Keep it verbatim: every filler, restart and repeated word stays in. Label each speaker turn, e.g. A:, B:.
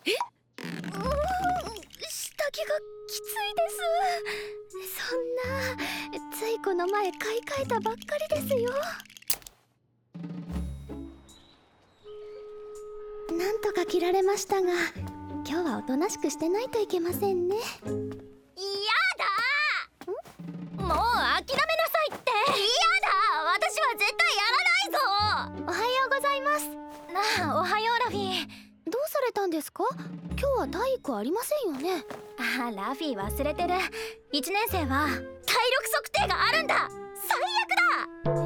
A: うーん、下着がきついです。そんな、ついこの前買い替えたばっかりですよ。なんとか着られましたが、今日はおとなしくしてないといけませんね。
B: やだー。もう諦めなさいって。やだ、私は絶対やらないぞ。
A: おはようございます。
B: なあ、おはようラフィー。
A: どうされたんですか？今日は体育ありませんよね。
B: あ、ラフィー忘れてる。いちねん生は体力測定があるんだ。最悪だ。